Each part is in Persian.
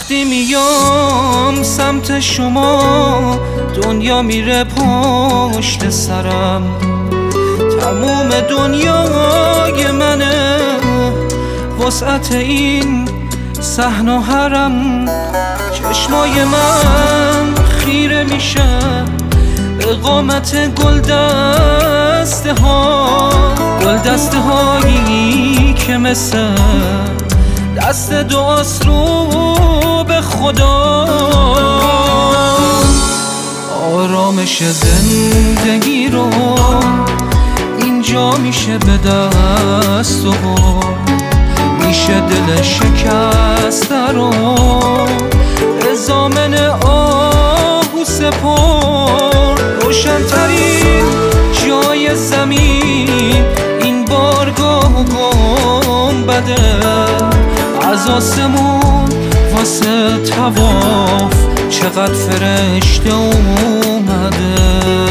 وقتی میام سمت شما دنیا میره پشت سرم، تموم دنیای منه وسعت این صحن و حرم. چشمای من خیره میشه به قامت گلدسته هایی که مثل دست دعاست رو به خدا. آرامش زندگی رو اینجا میشه به دست و میشه دل شکسته رو به ضامن آهو سپرد. روشن‌ترین جای زمین این بارگاه و گنبده، از آسمون واسه طواف چقدر فرشته اومده.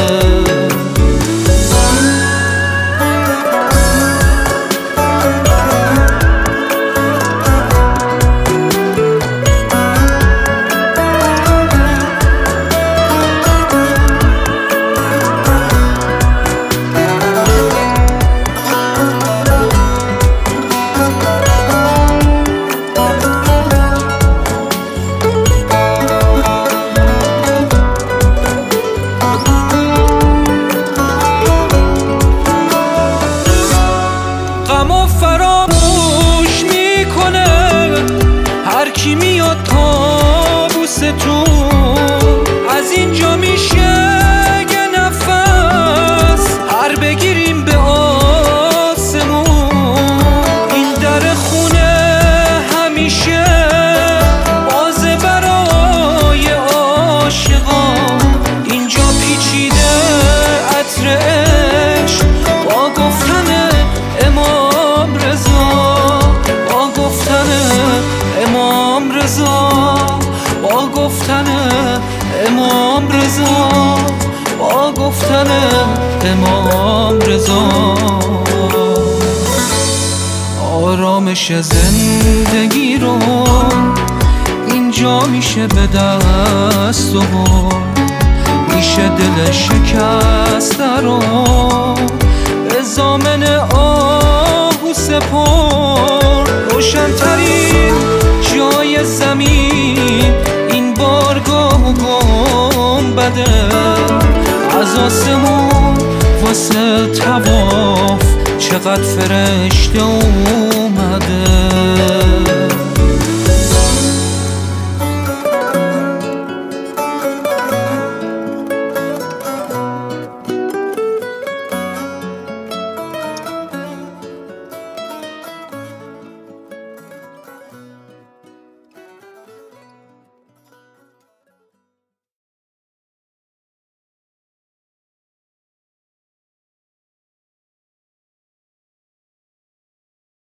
غمو فراموش میکنه هر کی میاد طاووستون، از اینجا میشه یه نفس هر بگیریم به آسمون. این در خونه همیشه بازه برای عاشقان، اینجا پیچیده عطر عشق با گفتن امام رضا، با گفتن امام رضا، با گفتن امام رضا، با گفتن امام رضا. آرامش زندگی رو اینجا میشه به دست و میشه دل شکسته رو به ضامن آهو سپرد. روشن‌ترین جای زمین این بارگاه و گنبده، از آسمون واسه طواف چقدر فرشته اومده.